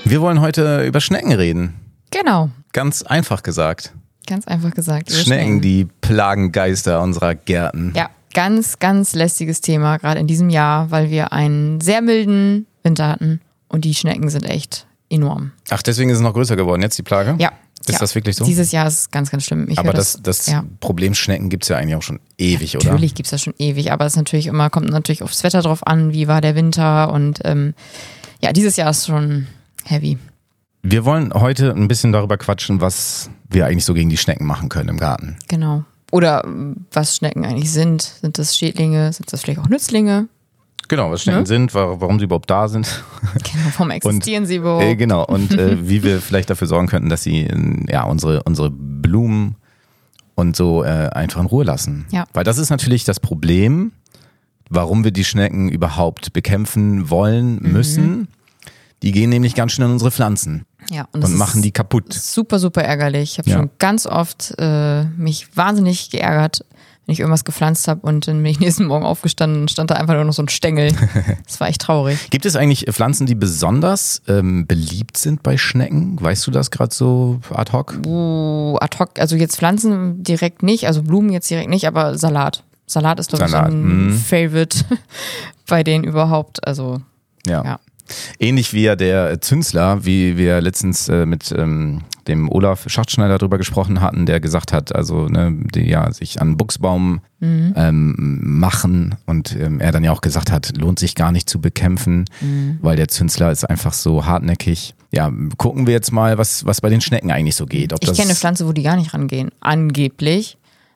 Wir wollen heute über Schnecken reden. Genau. Ganz einfach gesagt. Ganz einfach gesagt. Schnecken, die Plagengeister unserer Gärten. Ja, ganz, ganz lästiges Thema, gerade in diesem Jahr, weil wir einen sehr milden Winter hatten und die Schnecken sind echt enorm. Ach, deswegen ist es noch größer geworden jetzt, die Plage? Ja. Ist das wirklich so? Dieses Jahr ist es ganz, ganz schlimm. Aber das Problem Schnecken gibt es ja eigentlich auch schon ewig, oder? Natürlich gibt es das schon ewig, aber es kommt natürlich aufs Wetter drauf an, wie war der Winter und dieses Jahr ist schon heavy. Wir wollen heute ein bisschen darüber quatschen, was wir eigentlich so gegen die Schnecken machen können im Garten. Genau. Oder was Schnecken eigentlich sind. Sind das Schädlinge? Sind das vielleicht auch Nützlinge? Genau, was Schnecken sind, warum sie überhaupt da sind. Genau, warum existieren sie überhaupt? Genau, und wie wir vielleicht dafür sorgen könnten, dass sie unsere Blumen und so einfach in Ruhe lassen. Ja. Weil das ist natürlich das Problem, warum wir die Schnecken überhaupt bekämpfen wollen, müssen. Die gehen nämlich ganz schnell in unsere Pflanzen und machen die kaputt. Super, super ärgerlich. Ich habe schon ganz oft mich wahnsinnig geärgert, wenn ich irgendwas gepflanzt habe und dann bin ich nächsten Morgen aufgestanden und stand da einfach nur noch so ein Stängel. Das war echt traurig. Gibt es eigentlich Pflanzen, die besonders beliebt sind bei Schnecken? Weißt du das gerade so ad hoc? Ad hoc, also jetzt Pflanzen direkt nicht, also Blumen jetzt direkt nicht, aber Salat. Salat ist, glaube ich, so ein Favorite bei denen überhaupt. Also, ja. Ähnlich wie ja der Zünsler, wie wir letztens mit dem Olaf Schachtschneider darüber gesprochen hatten, der gesagt hat, also die sich an Buchsbaum machen und er dann ja auch gesagt hat, lohnt sich gar nicht zu bekämpfen, weil der Zünsler ist einfach so hartnäckig. Ja, gucken wir jetzt mal, was bei den Schnecken eigentlich so geht. Ich kenne eine Pflanze, wo die gar nicht rangehen, angeblich,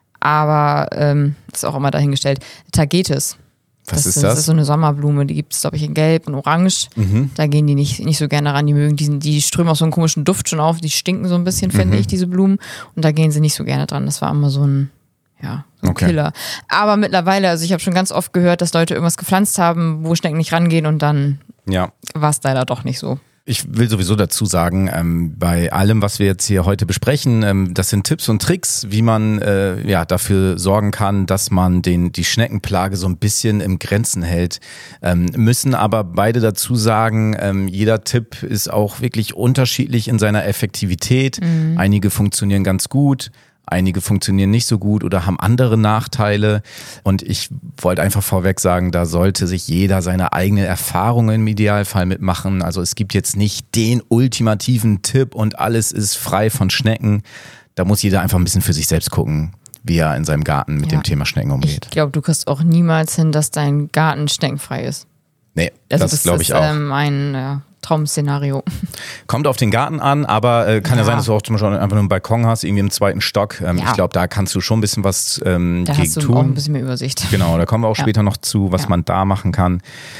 aber ist auch immer dahingestellt. Tagetes. Was ist das? Das ist so eine Sommerblume, die gibt es, glaube ich, in Gelb und Orange. Da gehen die nicht so gerne ran. Die strömen auch so einen komischen Duft schon auf. Die stinken so ein bisschen, finde ich, diese Blumen. Und da gehen sie nicht so gerne dran. Das war immer so ein Killer. Aber mittlerweile, also ich habe schon ganz oft gehört, dass Leute irgendwas gepflanzt haben, wo Schnecken nicht rangehen und dann war es leider doch nicht so. Ich will sowieso dazu sagen, bei allem, was wir jetzt hier heute besprechen, das sind Tipps und Tricks, wie man dafür sorgen kann, dass man die Schneckenplage so ein bisschen im Grenzen hält. Müssen aber beide dazu sagen, jeder Tipp ist auch wirklich unterschiedlich in seiner Effektivität. Einige funktionieren ganz gut. Einige funktionieren nicht so gut oder haben andere Nachteile. Und ich wollte einfach vorweg sagen, da sollte sich jeder seine eigene Erfahrungen im Idealfall mitmachen. Also es gibt jetzt nicht den ultimativen Tipp und alles ist frei von Schnecken. Da muss jeder einfach ein bisschen für sich selbst gucken, wie er in seinem Garten mit dem Thema Schnecken umgeht. Ich glaube, du kriegst auch niemals hin, dass dein Garten schneckenfrei ist. Nee, also das glaube ich auch. Das ist ein Traum-Szenario. Kommt auf den Garten an, aber kann ja sein, dass du auch zum Beispiel einfach nur einen Balkon hast, irgendwie im 2. Stock. Ich glaube, da kannst du schon ein bisschen was gegen da hast du tun. Auch ein bisschen mehr Übersicht. Genau, da kommen wir auch später noch zu, was man da machen kann.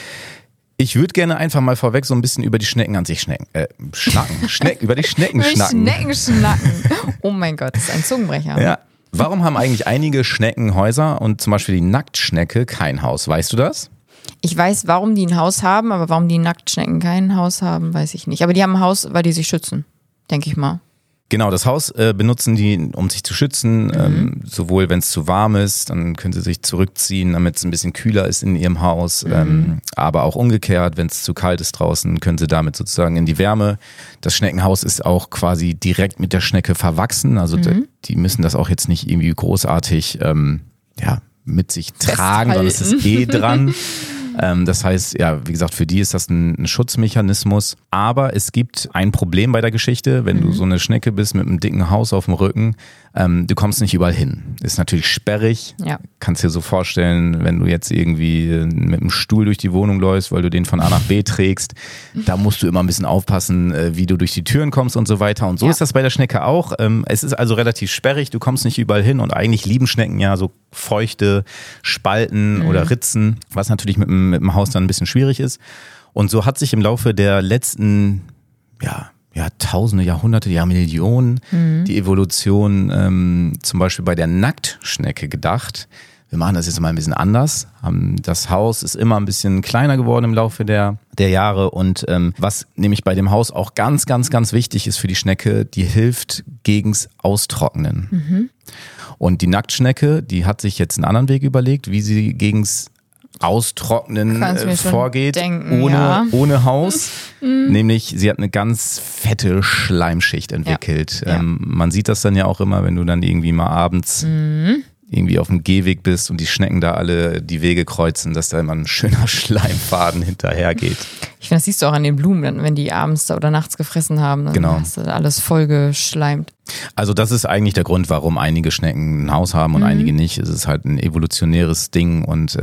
Ich würde gerne einfach mal vorweg so ein bisschen über die Schnecken an sich über die Schnecken schnacken. Schnecken schnacken. Oh mein Gott, das ist ein Zungenbrecher. Ja. Warum haben eigentlich einige Schnecken Häuser und zum Beispiel die Nacktschnecke kein Haus? Weißt du das? Ich weiß, warum die ein Haus haben, aber warum die Nacktschnecken kein Haus haben, weiß ich nicht. Aber die haben ein Haus, weil die sich schützen, denke ich mal. Genau, das Haus benutzen die, um sich zu schützen, sowohl wenn es zu warm ist, dann können sie sich zurückziehen, damit es ein bisschen kühler ist in ihrem Haus, aber auch umgekehrt, wenn es zu kalt ist draußen, können sie damit sozusagen in die Wärme. Das Schneckenhaus ist auch quasi direkt mit der Schnecke verwachsen, also die müssen das auch jetzt nicht irgendwie großartig mit sich tragen, weil es ist dran. Das heißt, wie gesagt, für die ist das ein Schutzmechanismus. Aber es gibt ein Problem bei der Geschichte, wenn du so eine Schnecke bist mit einem dicken Haus auf dem Rücken, du kommst nicht überall hin. Ist natürlich sperrig. Ja. Kannst dir so vorstellen, wenn du jetzt irgendwie mit einem Stuhl durch die Wohnung läufst, weil du den von A nach B trägst, da musst du immer ein bisschen aufpassen, wie du durch die Türen kommst und so weiter. Und so ist das bei der Schnecke auch. Es ist also relativ sperrig, du kommst nicht überall hin und eigentlich lieben Schnecken ja so feuchte Spalten oder Ritzen, was natürlich mit dem Haus dann ein bisschen schwierig ist. Und so hat sich im Laufe der letzten Tausende, Jahrhunderte, Millionen die Evolution zum Beispiel bei der Nacktschnecke gedacht. Wir machen das jetzt mal ein bisschen anders. Das Haus ist immer ein bisschen kleiner geworden im Laufe der Jahre und was nämlich bei dem Haus auch ganz, ganz, ganz wichtig ist für die Schnecke, die hilft gegens Austrocknen. Und die Nacktschnecke, die hat sich jetzt einen anderen Weg überlegt, wie sie gegens Austrocknen vorgeht, denken, ohne Haus. Nämlich, sie hat eine ganz fette Schleimschicht entwickelt. Man sieht das dann ja auch immer, wenn du dann irgendwie mal abends irgendwie auf dem Gehweg bist und die Schnecken da alle die Wege kreuzen, dass da immer ein schöner Schleimfaden hinterhergeht. Ich finde, das siehst du auch an den Blumen, wenn die abends oder nachts gefressen haben, dann hast du alles voll geschleimt. Also das ist eigentlich der Grund, warum einige Schnecken ein Haus haben und einige nicht. Es ist halt ein evolutionäres Ding und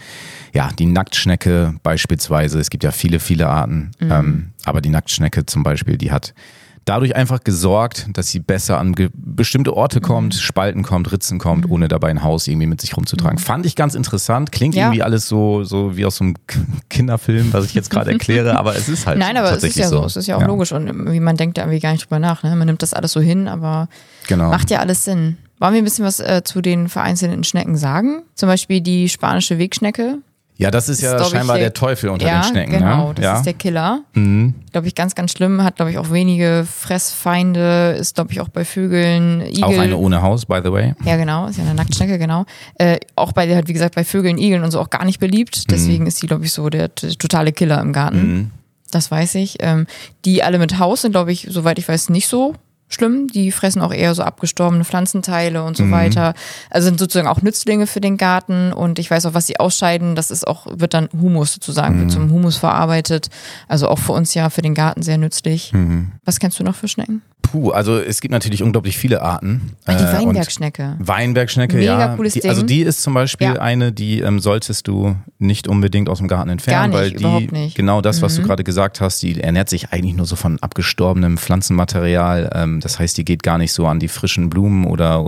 die Nacktschnecke beispielsweise, es gibt ja viele, viele Arten, aber die Nacktschnecke zum Beispiel, die hat dadurch einfach gesorgt, dass sie besser an bestimmte Orte kommt, Spalten kommt, Ritzen kommt, ohne dabei ein Haus irgendwie mit sich rumzutragen. Fand ich ganz interessant. Klingt irgendwie alles so wie aus so einem Kinderfilm, was ich jetzt gerade erkläre, aber es ist halt Nein, aber tatsächlich es ist ja so. Es ist ja auch logisch und wie man denkt da irgendwie gar nicht drüber nach. Ne? Man nimmt das alles so hin, aber macht ja alles Sinn. Wollen wir ein bisschen was zu den vereinzelten Schnecken sagen? Zum Beispiel die spanische Wegschnecke. Ja, das ist ja scheinbar der Teufel unter den Schnecken. Genau, ne? Das ist der Killer. Glaube ich, ganz, ganz schlimm. Hat, glaube ich, auch wenige Fressfeinde. Ist, glaube ich, auch bei Vögeln, Igel. Auch eine ohne Haus, by the way. Ja, genau. Ist ja eine Nacktschnecke, genau. Auch wie gesagt, bei Vögeln, Igeln und so auch gar nicht beliebt. Deswegen ist die, glaube ich, so der totale Killer im Garten. Das weiß ich. Die alle mit Haus sind, glaube ich, soweit ich weiß, nicht so schlimm. Die fressen auch eher so abgestorbene Pflanzenteile und so weiter. Also sind sozusagen auch Nützlinge für den Garten und ich weiß auch, was sie ausscheiden, das ist auch, wird dann Humus sozusagen, wird zum Humus verarbeitet. Also auch für uns ja, für den Garten sehr nützlich. Was kennst du noch für Schnecken? Also es gibt natürlich unglaublich viele Arten. Die Weinbergschnecke. Weinbergschnecke, Mega cooles Ding. Also die ist zum Beispiel eine, die solltest du nicht unbedingt aus dem Garten entfernen, Gar nicht, weil überhaupt nicht. Genau das, was du gerade gesagt hast, die ernährt sich eigentlich nur so von abgestorbenem Pflanzenmaterial. Das heißt, die geht gar nicht so an die frischen Blumen oder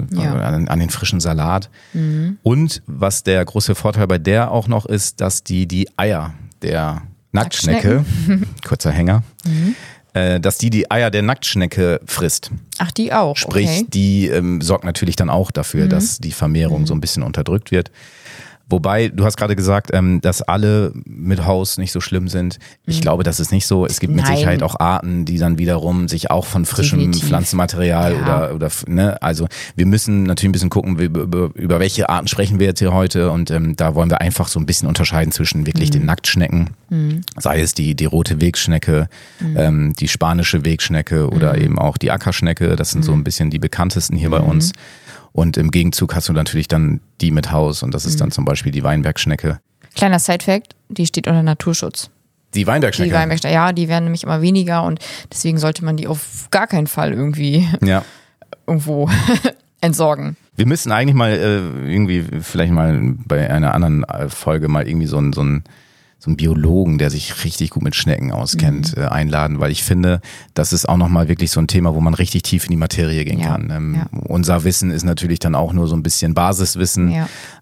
an den frischen Salat. Und was der große Vorteil bei der auch noch ist, dass die Eier der Nacktschnecke, kurzer Hänger, dass die Eier der Nacktschnecke frisst. Ach, die auch, Sprich, okay. die sorgt natürlich dann auch dafür, dass die Vermehrung so ein bisschen unterdrückt wird. Wobei, du hast gerade gesagt, dass alle mit Haus nicht so schlimm sind. Ich glaube, das ist nicht so. Es gibt mit Sicherheit auch Arten, die dann wiederum sich auch von frischem Pflanzenmaterial oder ne, also wir müssen natürlich ein bisschen gucken, über welche Arten sprechen wir jetzt hier heute und da wollen wir einfach so ein bisschen unterscheiden zwischen wirklich den Nacktschnecken, sei es die rote Wegschnecke, die spanische Wegschnecke oder eben auch die Ackerschnecke. Das sind so ein bisschen die bekanntesten hier bei uns. Und im Gegenzug hast du natürlich dann die mit Haus und das ist dann zum Beispiel die Weinbergschnecke. Kleiner Sidefact, die steht unter Naturschutz. Die Weinbergschnecke? Die Weinbergschnecke, ja, die werden nämlich immer weniger und deswegen sollte man die auf gar keinen Fall irgendwie irgendwo entsorgen. Wir müssen eigentlich mal irgendwie vielleicht mal bei einer anderen Folge mal irgendwie so einen Biologen, der sich richtig gut mit Schnecken auskennt, einladen, weil ich finde, das ist auch nochmal wirklich so ein Thema, wo man richtig tief in die Materie gehen kann. Unser Wissen ist natürlich dann auch nur so ein bisschen Basiswissen,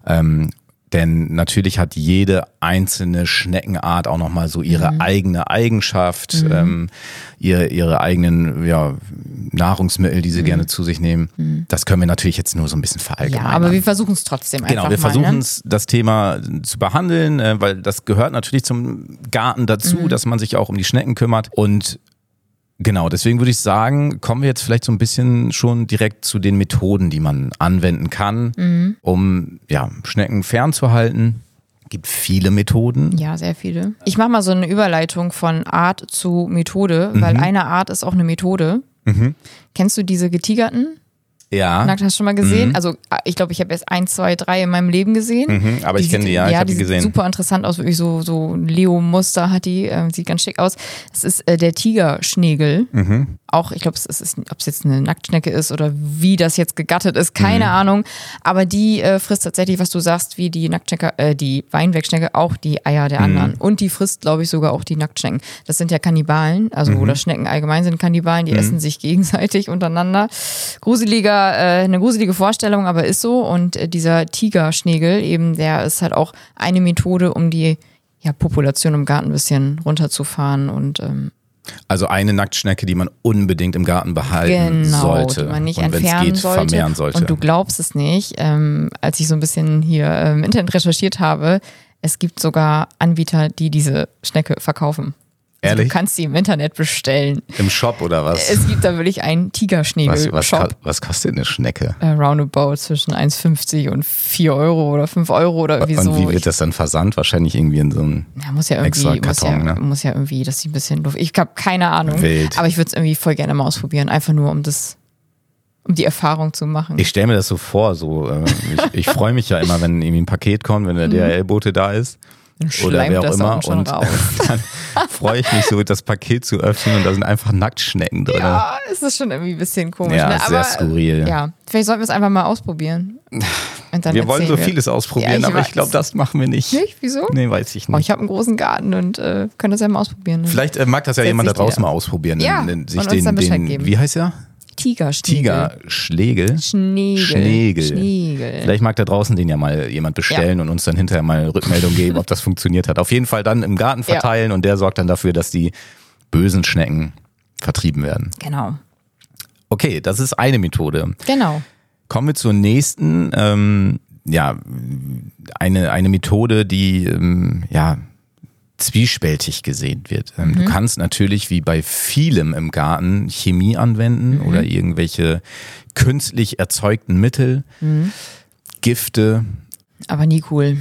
denn natürlich hat jede einzelne Schneckenart auch nochmal so ihre eigene Eigenschaft, ihre eigenen Nahrungsmittel, die sie gerne zu sich nehmen. Das können wir natürlich jetzt nur so ein bisschen verallgemeinern. Ja, aber wir versuchen es trotzdem einfach mal. Genau, wir versuchen es, das Thema zu behandeln, weil das gehört natürlich zum Garten dazu, dass man sich auch um die Schnecken kümmert und genau, deswegen würde ich sagen, kommen wir jetzt vielleicht so ein bisschen schon direkt zu den Methoden, die man anwenden kann, um Schnecken fernzuhalten. Es gibt viele Methoden. Ja, sehr viele. Ich mache mal so eine Überleitung von Art zu Methode, weil eine Art ist auch eine Methode. Kennst du diese getigerten? Ja. Hast du schon mal gesehen? Also ich glaube, ich habe erst 1, 2, 3 in meinem Leben gesehen. Aber ich kenne die, ich habe die gesehen. Sieht super interessant aus, wirklich so Leo-Muster hat die, sieht ganz schick aus. Es ist der Tigerschnegel. Auch, ich glaube, ob es jetzt eine Nacktschnecke ist oder wie das jetzt gegattet ist, keine Ahnung. Aber die frisst tatsächlich, was du sagst, wie die Nacktschnecke, die Weinbergschnecke, auch die Eier der anderen. Und die frisst, glaube ich, sogar auch die Nacktschnecken. Das sind ja Kannibalen, also oder Schnecken allgemein sind Kannibalen, die essen sich gegenseitig untereinander. Eine gruselige Vorstellung, aber ist so. Und dieser Tigerschnegel eben, der ist halt auch eine Methode, um die Population im Garten ein bisschen runterzufahren und also eine Nacktschnecke, die man unbedingt im Garten behalten sollte. Die man nicht und entfernen vermehren sollte. Und du glaubst es nicht, als ich so ein bisschen hier im Internet recherchiert habe, es gibt sogar Anbieter, die diese Schnecke verkaufen. Also Ehrlich? du kannst die im Internet bestellen. Im Shop oder was? Es gibt da wirklich einen Tigerschnegel-Shop. Was kostet eine Schnecke? Roundabout zwischen 1,50 und 4 Euro oder 5 Euro oder irgendwie so. Und wie wird das dann versandt? Wahrscheinlich irgendwie in so einem muss ja irgendwie, extra Karton, ne? muss ja irgendwie, dass die ein bisschen Luft. Ich habe keine Ahnung. Wild. Aber ich würde es irgendwie voll gerne mal ausprobieren. Einfach nur, um die Erfahrung zu machen. Ich stelle mir das so vor, ich freue mich ja immer, wenn irgendwie ein Paket kommt, wenn der DHL-Bote da ist. Oder wer auch immer. Und dann freue ich mich so, das Paket zu öffnen und da sind einfach Nacktschnecken drin. Ja, es ist schon irgendwie ein bisschen komisch. Ja, ne? sehr skurril. Ja, vielleicht sollten wir es einfach mal ausprobieren. Und dann Wir wollen so vieles ausprobieren, aber ich glaube, das machen wir nicht. Nicht? Wieso? Nee, weiß ich nicht. Ich habe einen großen Garten und können das ja mal ausprobieren. Ne? Vielleicht mag das ja jemand da draußen mal ausprobieren. Ja, sich und uns dann Bescheid geben. Wie heißt er? Tigerschnegel. Schnegel. Vielleicht mag da draußen den ja mal jemand bestellen und uns dann hinterher mal Rückmeldung geben, ob das funktioniert hat. Auf jeden Fall dann im Garten verteilen und der sorgt dann dafür, dass die bösen Schnecken vertrieben werden. Genau. Okay, das ist eine Methode. Genau. Kommen wir zur nächsten, eine Methode, die zwiespältig gesehen wird. Du kannst natürlich wie bei vielem im Garten Chemie anwenden oder irgendwelche künstlich erzeugten Mittel, Gifte. Aber nie cool.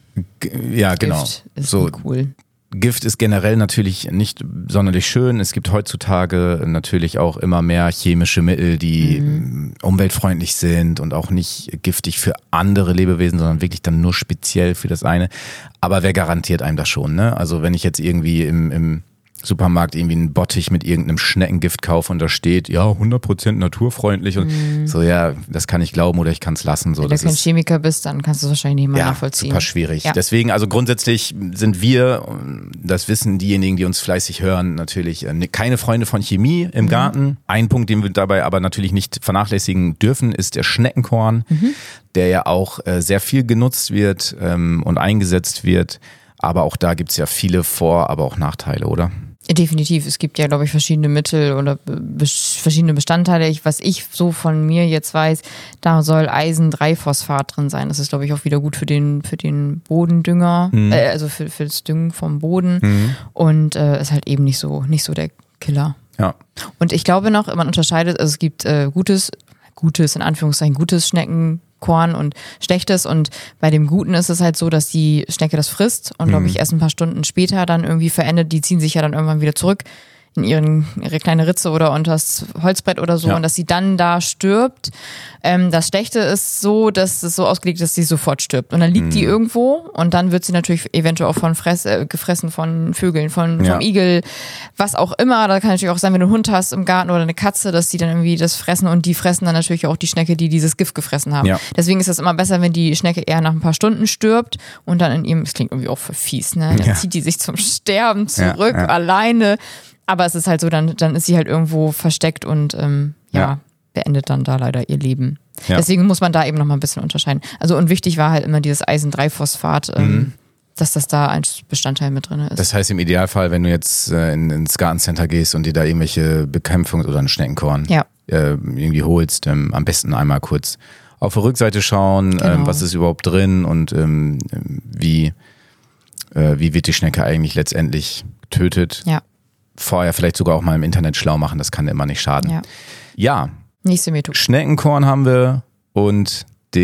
Ja, genau. Gift ist nie cool. Gift ist generell natürlich nicht sonderlich schön. Es gibt heutzutage natürlich auch immer mehr chemische Mittel, die umweltfreundlich sind und auch nicht giftig für andere Lebewesen, sondern wirklich dann nur speziell für das eine. Aber wer garantiert einem das schon, ne? Also wenn ich jetzt irgendwie im Supermarkt irgendwie einen Bottich mit irgendeinem Schneckengift kaufe und da steht, ja, 100% naturfreundlich und so, ja, das kann ich glauben oder ich kann es lassen. So, wenn du kein Chemiker bist, dann kannst du es wahrscheinlich nicht mal nachvollziehen. Super schwierig. Ja. Deswegen, also grundsätzlich sind wir, das wissen diejenigen, die uns fleißig hören, natürlich keine Freunde von Chemie im Garten. Ein Punkt, den wir dabei aber natürlich nicht vernachlässigen dürfen, ist der Schneckenkorn, der ja auch sehr viel genutzt wird und eingesetzt wird. Aber auch da gibt es ja viele aber auch Nachteile, oder? Definitiv. Es gibt ja, glaube ich, verschiedene Mittel oder verschiedene Bestandteile. Was ich so von mir jetzt weiß, da soll Eisen-3-Phosphat drin sein. Das ist, glaube ich, auch wieder gut für den Bodendünger, also für das Düngen vom Boden. Und ist halt eben nicht so der Killer. Ja. Und ich glaube noch, man unterscheidet, also es gibt gutes, in Anführungszeichen, gutes Schneckenkorn und schlechtes, und bei dem Guten ist es halt so, dass die Schnecke das frisst und glaube ich erst ein paar Stunden später dann irgendwie verendet, die ziehen sich ja dann irgendwann wieder zurück in ihre kleine Ritze oder unter das Holzbrett oder so, und dass sie dann da stirbt. Das Schlechte ist so, dass es so ausgelegt ist, dass sie sofort stirbt. Und dann liegt die irgendwo und dann wird sie natürlich eventuell auch gefressen von Vögeln, vom Igel, was auch immer. Da kann natürlich auch sein, wenn du einen Hund hast im Garten oder eine Katze, dass die dann irgendwie das fressen, und die fressen dann natürlich auch die Schnecke, die dieses Gift gefressen haben. Ja. Deswegen ist es immer besser, wenn die Schnecke eher nach ein paar Stunden stirbt und dann das klingt irgendwie auch für fies, ne? Dann zieht die sich zum Sterben zurück, alleine. Aber es ist halt so, dann ist sie halt irgendwo versteckt und beendet dann da leider ihr Leben. Ja. Deswegen muss man da eben nochmal ein bisschen unterscheiden. Also, und wichtig war halt immer dieses Eisen-3-Phosphat, dass das da als Bestandteil mit drin ist. Das heißt im Idealfall, wenn du jetzt ins Gartencenter gehst und dir da irgendwelche Bekämpfungs- oder einen Schneckenkorn irgendwie holst, am besten einmal kurz auf der Rückseite schauen, was ist überhaupt drin und wie wird die Schnecke eigentlich letztendlich getötet. Ja. Vorher vielleicht sogar auch mal im Internet schlau machen, das kann immer nicht schaden. Ja. Nächste Methode. Schneckenkorn haben wir und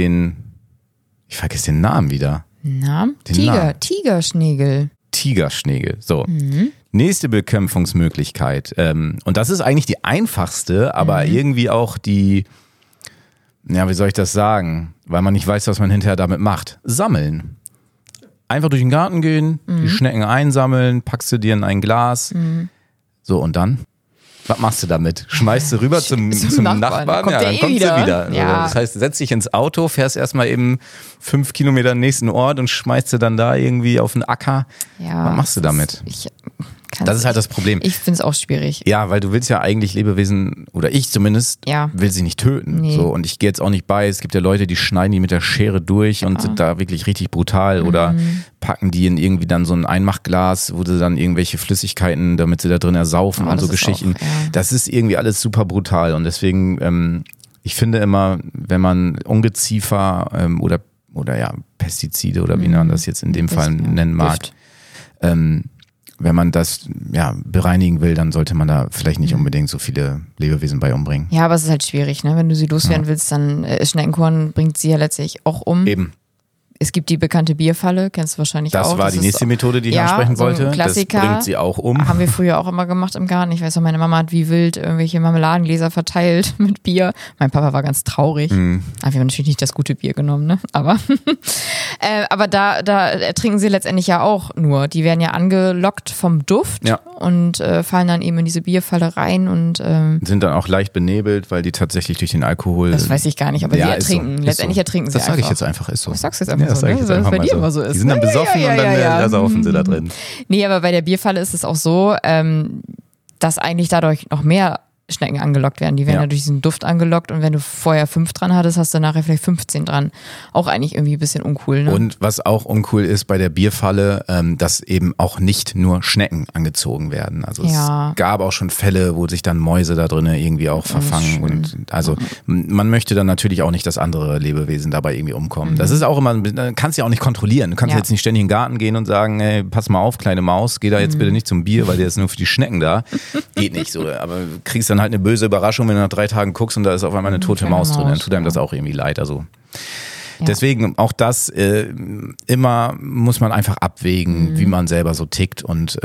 ich vergesse den Namen wieder. Tigerschnegel. Tigerschnegel, so. Nächste Bekämpfungsmöglichkeit. Und das ist eigentlich die einfachste, aber irgendwie auch wie soll ich das sagen? Weil man nicht weiß, was man hinterher damit macht. Sammeln. Einfach durch den Garten gehen, die Schnecken einsammeln, packst du dir in ein Glas. So, und dann? Was machst du damit? Schmeißt du rüber zum Nachbarn? Dann kommt sie wieder. Ja. Also, das heißt, setz dich ins Auto, fährst erstmal eben 5 Kilometer in den nächsten Ort und schmeißt du dann da irgendwie auf den Acker. Ja, was machst du damit? Das ist halt das Problem. Ich finde es auch schwierig. Ja, weil du willst ja eigentlich Lebewesen, oder ich zumindest, will sie nicht töten. Nee. So, und ich gehe jetzt auch nicht bei. Es gibt ja Leute, die schneiden die mit der Schere durch und sind da wirklich richtig brutal oder packen die in irgendwie dann so ein Einmachglas, wo sie dann irgendwelche Flüssigkeiten, damit sie da drin ersaufen und so Geschichten. Auch, das ist irgendwie alles super brutal, und deswegen, ich finde immer, wenn man Ungeziefer oder Pestizide oder wie man das jetzt in dem Fall nennen mag, wenn man das bereinigen will, dann sollte man da vielleicht nicht unbedingt so viele Lebewesen bei umbringen. Ja, aber es ist halt schwierig, ne? Wenn du sie loswerden willst, dann Schneckenkorn bringt sie ja letztlich auch um. Eben. Es gibt die bekannte Bierfalle, kennst du wahrscheinlich auch. Das war die nächste Methode, die ich ansprechen wollte. Klassiker. Das bringt sie auch um. Haben wir früher auch immer gemacht im Garten. Ich weiß noch, meine Mama hat wie wild irgendwelche Marmeladengläser verteilt mit Bier. Mein Papa war ganz traurig. Aber wir haben natürlich nicht das gute Bier genommen, ne? Aber da ertrinken sie letztendlich ja auch nur. Die werden ja angelockt vom Duft und fallen dann eben in diese Bierfalle rein und sind dann auch leicht benebelt, weil die tatsächlich durch den Alkohol. Das weiß ich gar nicht, aber die ertrinken. Letztendlich ertrinken sie einfach. Das sage ich jetzt einfach, ist so. Ich sag's jetzt einfach so, ne? Weil es bei dir immer so ist. Die sind dann besoffen und dann saufen sie da drin. Nee, aber bei der Bierfalle ist es auch so, dass eigentlich dadurch noch mehr Schnecken angelockt werden. Die werden ja durch diesen Duft angelockt und wenn du vorher 5 dran hattest, hast du nachher vielleicht 15 dran. Auch eigentlich irgendwie ein bisschen uncool. Ne? Und was auch uncool ist bei der Bierfalle, dass eben auch nicht nur Schnecken angezogen werden. Also es gab auch schon Fälle, wo sich dann Mäuse da drin irgendwie auch verfangen. Und also man möchte dann natürlich auch nicht, dass andere Lebewesen dabei irgendwie umkommen. Das ist auch immer, kannst ja auch nicht kontrollieren. Du kannst jetzt nicht ständig in den Garten gehen und sagen, hey, pass mal auf, kleine Maus, geh da jetzt bitte nicht zum Bier, weil der ist nur für die Schnecken da. Geht nicht so. Aber du kriegst dann halt eine böse Überraschung, wenn du nach 3 Tagen guckst und da ist auf einmal eine tote Maus drin, dann tut einem das auch irgendwie leid. Also deswegen auch das immer muss man einfach abwägen, wie man selber so tickt und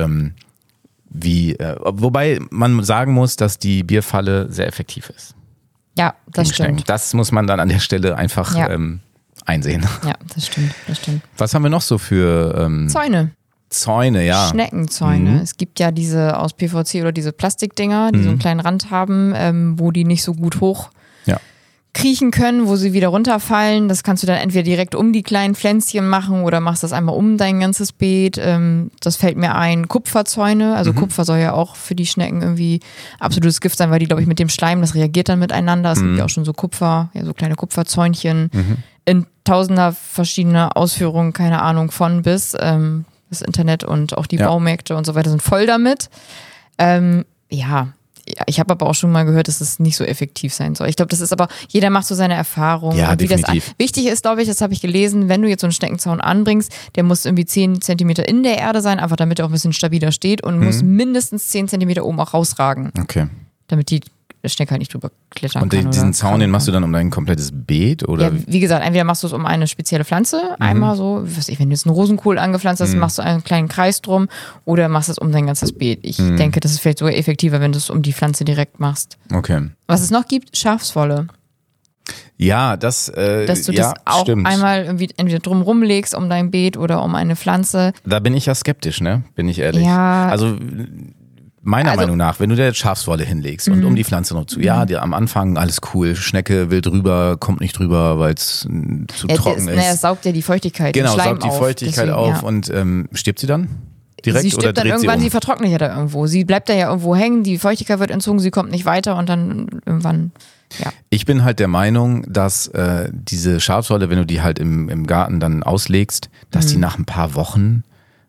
wobei man sagen muss, dass die Bierfalle sehr effektiv ist. Ja, das stimmt. Das muss man dann an der Stelle einfach einsehen. Ja, das stimmt. Was haben wir noch so für Zäune, ja. Schneckenzäune. Es gibt ja diese aus PVC oder diese Plastikdinger, die so einen kleinen Rand haben, wo die nicht so gut hoch kriechen können, wo sie wieder runterfallen. Das kannst du dann entweder direkt um die kleinen Pflänzchen machen oder machst das einmal um dein ganzes Beet. Das fällt mir ein. Kupferzäune, also Kupfer soll ja auch für die Schnecken irgendwie absolutes Gift sein, weil die, glaube ich, mit dem Schleim, das reagiert dann miteinander. Es gibt ja auch schon so so kleine Kupferzäunchen in tausender verschiedener Ausführungen, keine Ahnung, von bis. Das Internet und auch die Baumärkte und so weiter sind voll damit. Ich habe aber auch schon mal gehört, dass es nicht so effektiv sein soll. Ich glaube, das ist aber, jeder macht so seine Erfahrungen. Ja, definitiv. Wichtig ist, glaube ich, das habe ich gelesen, wenn du jetzt so einen Schneckenzaun anbringst, der muss irgendwie 10 Zentimeter in der Erde sein, einfach damit er auch ein bisschen stabiler steht und muss mindestens 10 Zentimeter oben auch rausragen. Okay. Damit die Schnecke halt nicht drüber klettern kann. Und diesen Zaun, den machst du dann um dein komplettes Beet? Oder? Ja, wie gesagt, entweder machst du es um eine spezielle Pflanze, einmal so, wenn du jetzt einen Rosenkohl angepflanzt hast, machst du einen kleinen Kreis drum oder machst es um dein ganzes Beet. Ich denke, das ist vielleicht sogar effektiver, wenn du es um die Pflanze direkt machst. Okay. Was es noch gibt, Schafswolle. Ja, dass du das auch einmal irgendwie entweder drumrum legst um dein Beet oder um eine Pflanze. Da bin ich ja skeptisch, ne? Bin ich ehrlich. Ja. Also meiner Meinung nach, wenn du dir Schafswolle hinlegst und um die Pflanze noch zu, am Anfang alles cool, Schnecke will drüber, kommt nicht drüber, weil es zu trocken ist. Es saugt ja die Feuchtigkeit, genau, den Schleim saugt die Feuchtigkeit auf und stirbt sie dann? Direkt sie stirbt oder dann irgendwann, sie vertrocknet ja da irgendwo. Sie bleibt da ja irgendwo hängen, die Feuchtigkeit wird entzogen, sie kommt nicht weiter und dann irgendwann, Ich bin halt der Meinung, dass diese Schafswolle, wenn du die halt im Garten dann auslegst, dass die nach ein paar Wochen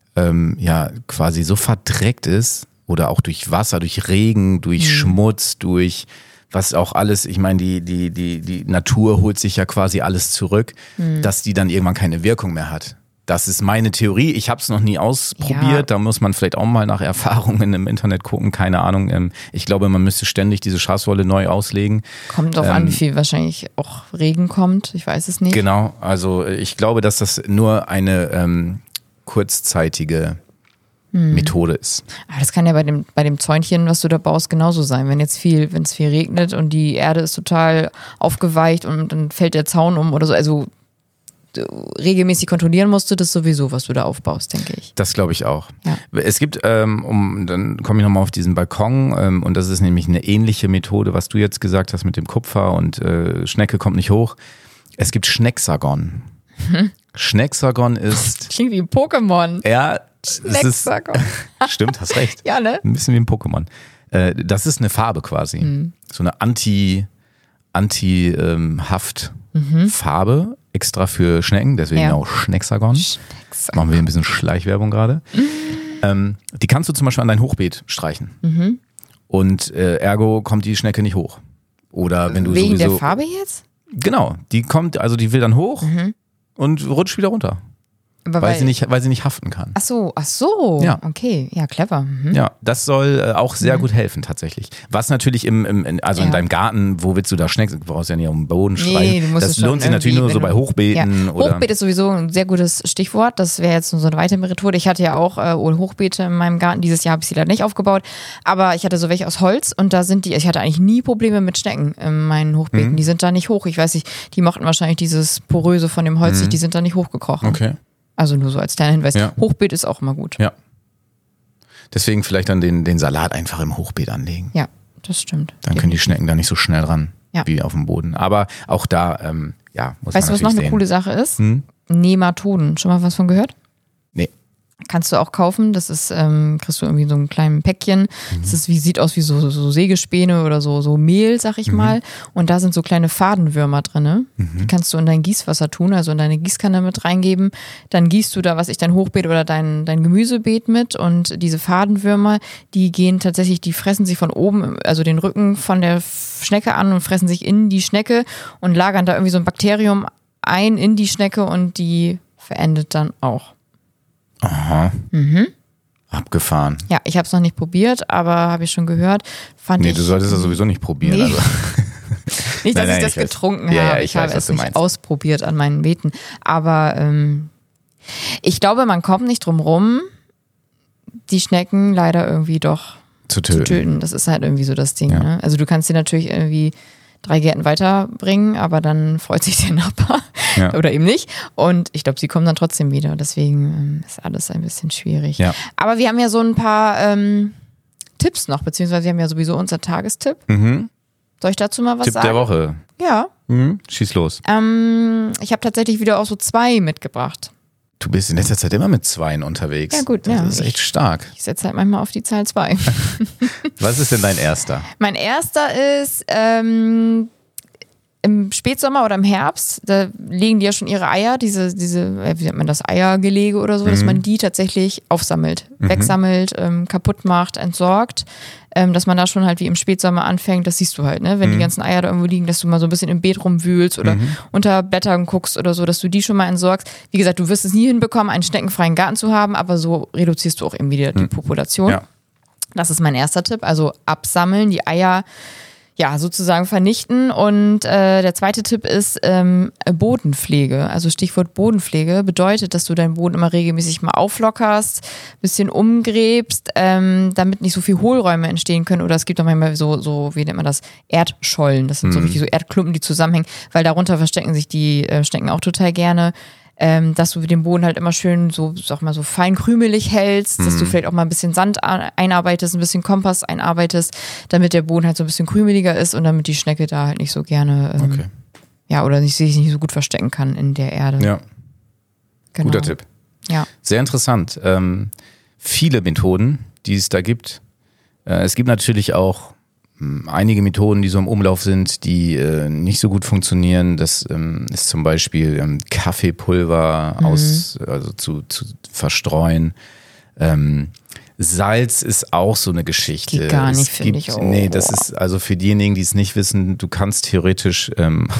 quasi so verdreckt ist, oder auch durch Wasser, durch Regen, durch Schmutz, durch was auch alles, ich meine, die Natur holt sich ja quasi alles zurück, dass die dann irgendwann keine Wirkung mehr hat. Das ist meine Theorie. Ich habe es noch nie ausprobiert. Da muss man vielleicht auch mal nach Erfahrungen im Internet gucken. Keine Ahnung. Ich glaube, man müsste ständig diese Schafswolle neu auslegen. Kommt drauf an, wie viel wahrscheinlich auch Regen kommt. Ich weiß es nicht. Genau. Also ich glaube, dass das nur eine kurzzeitige Methode ist. Aber das kann ja bei dem Zäunchen, was du da baust, genauso sein. Wenn es viel regnet und die Erde ist total aufgeweicht und dann fällt der Zaun um oder so. Also regelmäßig kontrollieren musst du das sowieso, was du da aufbaust, denke ich. Das glaube ich auch. Ja. Es gibt, dann komme ich nochmal auf diesen Balkon und das ist nämlich eine ähnliche Methode, was du jetzt gesagt hast mit dem Kupfer und Schnecke kommt nicht hoch. Es gibt Schnecksagon. Schnecksagon ist... Klingt wie ein Pokémon. Ja, Schnecksagon. Stimmt, hast recht. Ja, ne? Ein bisschen wie ein Pokémon. Das ist eine Farbe quasi. So eine Anti-Haft-Farbe, extra für Schnecken, deswegen auch Schnecksagon. Machen wir ein bisschen Schleichwerbung gerade. Die kannst du zum Beispiel an dein Hochbeet streichen. Und ergo kommt die Schnecke nicht hoch. Oder wenn du wegen der Farbe jetzt? Genau, die will dann hoch und rutscht wieder runter. weil sie nicht haften kann. Ach so, Ja. Okay, ja, clever. Ja, das soll auch sehr gut helfen tatsächlich. Was natürlich in deinem Garten, wo willst du da Schnecken? Du brauchst ja nicht auf dem Boden streichen. Das lohnt sich natürlich nur so bei Hochbeeten. Ja. Hochbeet ist sowieso ein sehr gutes Stichwort. Das wäre jetzt so eine weitere Methode. Ich hatte ja auch Hochbeete in meinem Garten. Dieses Jahr habe ich sie leider nicht aufgebaut. Aber ich hatte so welche aus Holz und da sind ich hatte eigentlich nie Probleme mit Schnecken in meinen Hochbeeten. Die sind da nicht hoch. Ich weiß nicht, die mochten wahrscheinlich dieses Poröse von dem Holz nicht. Die sind da nicht hochgekrochen. Okay. Also nur so als kleiner Hinweis. Ja. Hochbeet ist auch immer gut. Ja. Deswegen vielleicht dann den Salat einfach im Hochbeet anlegen. Ja, das stimmt. Dann können die Schnecken da nicht so schnell ran wie auf dem Boden. Aber auch da, muss man natürlich Weißt du, was noch eine coole Sache ist? Nematoden. Schon mal was von gehört? Nee. Kannst du auch kaufen. Das ist, kriegst du irgendwie so ein kleines Päckchen. Das ist sieht aus wie so Sägespäne oder so Mehl, sag ich mal. Und da sind so kleine Fadenwürmer drin. Die kannst du in dein Gießwasser tun, also in deine Gießkanne mit reingeben. Dann gießt du da, dein Hochbeet oder dein Gemüsebeet mit. Und diese Fadenwürmer, die fressen sich von oben, also den Rücken von der Schnecke an und fressen sich in die Schnecke und lagern da irgendwie so ein Bakterium ein in die Schnecke und die verendet dann auch. Aha. Abgefahren. Ja, ich habe es noch nicht probiert, aber habe ich schon gehört. Du solltest das sowieso nicht probieren. Nee. Also. Nicht, dass ich das getrunken habe. Ja, ich habe es nicht ausprobiert an meinen Beeten. Aber ich glaube, man kommt nicht drum rum, die Schnecken leider irgendwie doch zu töten. Das ist halt irgendwie so das Ding. Ja. Ne? Also du kannst sie natürlich irgendwie 3 Gärten weiterbringen, aber dann freut sich der Nachbar oder eben nicht. Und ich glaube, sie kommen dann trotzdem wieder. Deswegen ist alles ein bisschen schwierig. Ja. Aber wir haben ja so ein paar Tipps noch, beziehungsweise wir haben ja sowieso unser Tagestipp. Soll ich dazu mal was Tipp sagen? der Woche. Ja. Schieß los. Ich habe tatsächlich wieder auch so 2 mitgebracht. Du bist in letzter Zeit immer mit 2 unterwegs. Ja gut, das ist echt stark. Ich setze halt manchmal auf die Zahl 2. Was ist denn dein erster? Mein erster ist im Spätsommer oder im Herbst, da legen die ja schon ihre Eier, diese wie nennt man das, Eiergelege oder so, dass man die tatsächlich aufsammelt, wegsammelt, kaputt macht, entsorgt. Dass man da schon halt wie im Spätsommer anfängt, das siehst du halt, ne? Wenn die ganzen Eier da irgendwo liegen, dass du mal so ein bisschen im Beet rumwühlst oder unter Blättern guckst oder so, dass du die schon mal entsorgst. Wie gesagt, du wirst es nie hinbekommen, einen schneckenfreien Garten zu haben, aber so reduzierst du auch eben wieder die Population. Ja. Das ist mein erster Tipp, also absammeln, die Eier sozusagen vernichten. Und der zweite Tipp ist Bodenpflege. Also Stichwort Bodenpflege bedeutet, dass du deinen Boden immer regelmäßig mal auflockerst, bisschen umgräbst, damit nicht so viel Hohlräume entstehen können. Oder es gibt auch manchmal so wie nennt man das, Erdschollen. Das sind so richtig so Erdklumpen, die zusammenhängen, weil darunter verstecken sich die Schnecken auch total gerne. Dass du den Boden halt immer schön so fein krümelig hältst, dass du vielleicht auch mal ein bisschen Sand einarbeitest, ein bisschen Kompost einarbeitest, damit der Boden halt so ein bisschen krümeliger ist und damit die Schnecke da halt nicht so gerne oder sich nicht so gut verstecken kann in der Erde. Ja. Genau. Guter Tipp. Ja. Sehr interessant. Viele Methoden, die es da gibt. Es gibt natürlich auch einige Methoden, die so im Umlauf sind, die nicht so gut funktionieren. Das ist zum Beispiel Kaffeepulver zu verstreuen. Salz ist auch so eine Geschichte. Geht gar nicht, finde ich. Nee, das ist also für diejenigen, die es nicht wissen, du kannst theoretisch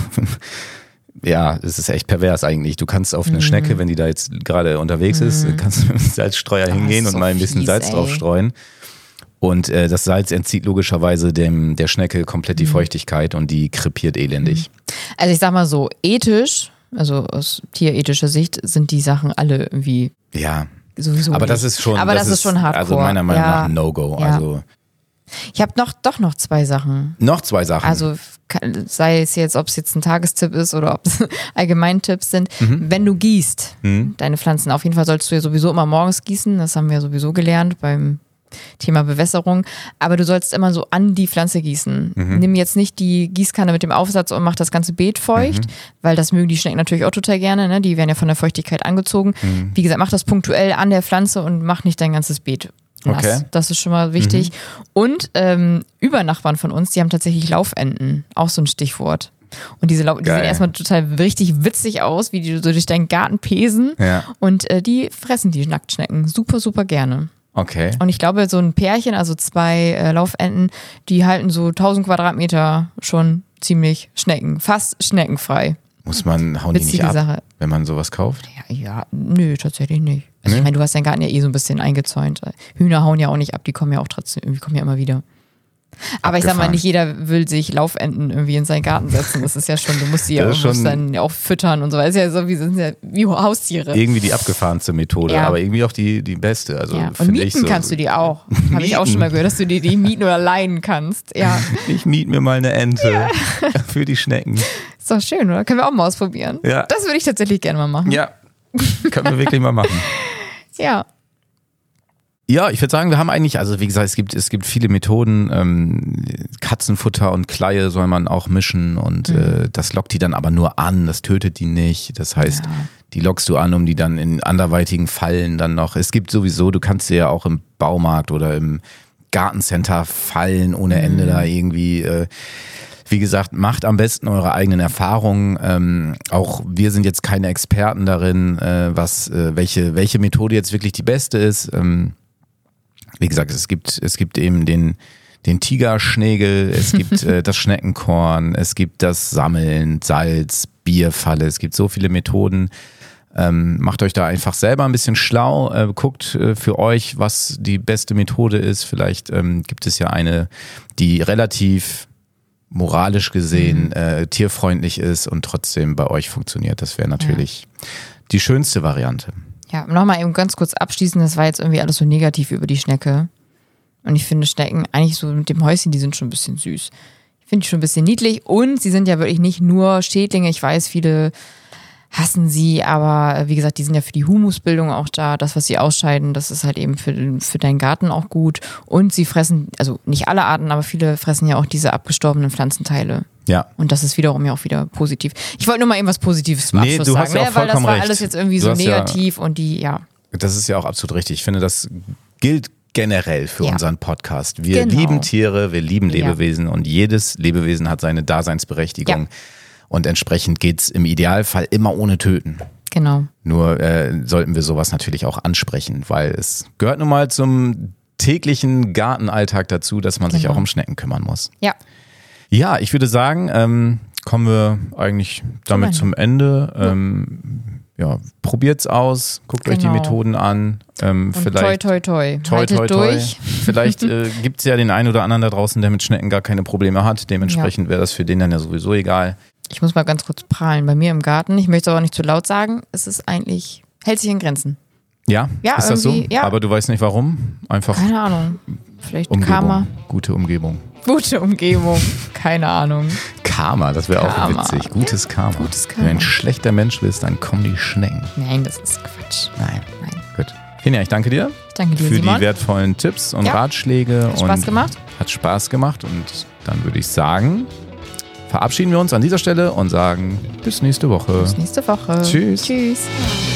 es ist echt pervers eigentlich. Du kannst auf eine Schnecke, wenn die da jetzt gerade unterwegs ist, kannst du mit dem Salzstreuer hingehen und mal ein bisschen Salz drauf streuen. Und das Salz entzieht logischerweise der Schnecke komplett die Feuchtigkeit und die krepiert elendig. Also ich sag mal so, ethisch, also aus tierethischer Sicht, sind die Sachen alle irgendwie sowieso aber nicht. Das ist schon hardcore. Also meiner Meinung nach ein No-Go. Ja. Also ich habe noch 2 Sachen. Noch 2 Sachen? Also sei es jetzt, ob es jetzt ein Tagestipp ist oder ob es Allgemeintipps sind. Wenn du gießt, deine Pflanzen, auf jeden Fall sollst du ja sowieso immer morgens gießen. Das haben wir ja sowieso gelernt beim Thema Bewässerung, aber du sollst immer so an die Pflanze gießen. Nimm jetzt nicht die Gießkanne mit dem Aufsatz und mach das ganze Beet feucht, weil das mögen die Schnecken natürlich auch total gerne, ne? Die werden ja von der Feuchtigkeit angezogen. Wie gesagt, mach das punktuell an der Pflanze und mach nicht dein ganzes Beet nass. Okay. Das ist schon mal wichtig. Und Übernachbarn von uns, die haben tatsächlich Laufenten, auch so ein Stichwort. Und die sehen erstmal total richtig witzig aus, wie die so durch deinen Garten pesen. Ja. Und die fressen die Nacktschnecken super, super gerne. Okay. Und ich glaube, so ein Pärchen, also 2 Laufenten, die halten so 1000 Quadratmeter schon ziemlich fast schneckenfrei. Hauen die nicht ab, Sache. wenn man sowas kauft? Ja, nö, tatsächlich nicht. Also Nee? ich meine, du hast deinen Garten ja so ein bisschen eingezäunt. Hühner hauen ja auch nicht ab, die kommen ja auch trotzdem, irgendwie kommen ja immer wieder. Aber ich sag mal, Abgefahren. nicht jeder will sich Laufenten irgendwie in seinen Garten setzen. Das ist ja schon, du musst sie ja Das ist musst schon- dann auch füttern und so. Das ist ja so, sind ja wie Haustiere. Irgendwie die abgefahrenste Methode, Ja. aber irgendwie auch die beste. Also Ja. Und finde mieten ich so. kannst du die auch. Habe ich auch Mieten? schon mal gehört, dass du dir die mieten oder leihen kannst. Ja, Ich miete mir mal eine Ente für die Schnecken. ist doch schön, oder? Können wir auch mal ausprobieren. Ja. Das würde ich tatsächlich gerne mal machen. Ja, können wir wirklich mal machen. Ja. Ja, ich würde sagen, wir haben eigentlich, also wie gesagt, es gibt viele Methoden. Katzenfutter und Kleie soll man auch mischen und das lockt die dann aber nur an, das tötet die nicht. Das heißt, die lockst du an, um die dann in anderweitigen Fallen dann noch. Es gibt sowieso, du kannst sie ja auch im Baumarkt oder im Gartencenter Fallen ohne Ende da irgendwie. Wie gesagt, macht am besten eure eigenen Erfahrungen. Auch wir sind jetzt keine Experten darin, welche Methode jetzt wirklich die beste ist. Wie gesagt, es gibt eben den Tigerschnägel, es gibt das Schneckenkorn, es gibt das Sammeln, Salz, Bierfalle, es gibt so viele Methoden. Macht euch da einfach selber ein bisschen schlau, guckt für euch, was die beste Methode ist. Vielleicht gibt es ja eine, die relativ moralisch gesehen tierfreundlich ist und trotzdem bei euch funktioniert. Das wäre natürlich die schönste Variante. Ja, nochmal eben ganz kurz abschließend, das war jetzt irgendwie alles so negativ über die Schnecke. Und ich finde Schnecken eigentlich so mit dem Häuschen, die sind schon ein bisschen süß. Ich finde die schon ein bisschen niedlich und sie sind ja wirklich nicht nur Schädlinge. Ich weiß, viele hassen sie, aber wie gesagt, die sind ja für die Humusbildung auch da. Das, was sie ausscheiden, das ist halt eben für deinen Garten auch gut. Und sie fressen, also nicht alle Arten, aber viele fressen ja auch diese abgestorbenen Pflanzenteile. Ja. Und das ist wiederum ja auch wieder positiv. Ich wollte nur mal eben was Positives zum Abschluss du hast sagen, ja auch weil das vollkommen war recht. alles jetzt irgendwie Du so hast ja- negativ und Das ist ja auch absolut richtig. Ich finde, das gilt generell für Ja. unseren Podcast. Wir Genau. lieben Tiere, wir lieben Ja. Lebewesen und jedes Lebewesen hat seine Daseinsberechtigung. Ja. Und entsprechend geht's im Idealfall immer ohne Töten. genau. Nur sollten wir sowas natürlich auch ansprechen, weil es gehört nun mal zum täglichen Gartenalltag dazu, dass man sich Genau. auch um Schnecken kümmern muss. Ja. Ja, ich würde sagen, kommen wir eigentlich damit zum Ende. Ja, probiert's aus, guckt euch die Genau. Methoden an. Und Vielleicht toi, toi. toi, Haltet toi, toi. durch. Vielleicht gibt's ja den einen oder anderen da draußen, der mit Schnecken gar keine Probleme hat. Dementsprechend wäre das für den dann ja sowieso egal. Ich muss mal ganz kurz prahlen. Bei mir im Garten, ich möchte es aber nicht zu laut sagen, es ist eigentlich, hält sich in Grenzen. Ja, Ja, ist das so? irgendwie, ja. Aber du weißt nicht warum? Einfach Keine Ahnung. Vielleicht Umgebung. Karma. Gute Umgebung. Gute Umgebung. Keine Ahnung. Karma, das wäre auch Karma. witzig. Gutes Karma. Gutes Wenn du ein Karma. schlechter Mensch bist, dann kommen die Schnecken. Nein, das ist Quatsch. Nein. Nein. Gut. Finja, ich danke dir Ich danke dir, für Simon. die wertvollen Tipps und Ja. Ratschläge. Hat Spaß und gemacht. Hat Spaß gemacht und dann würde ich sagen, verabschieden wir uns an dieser Stelle und sagen bis nächste Woche. Bis nächste Woche. Tschüss. Tschüss.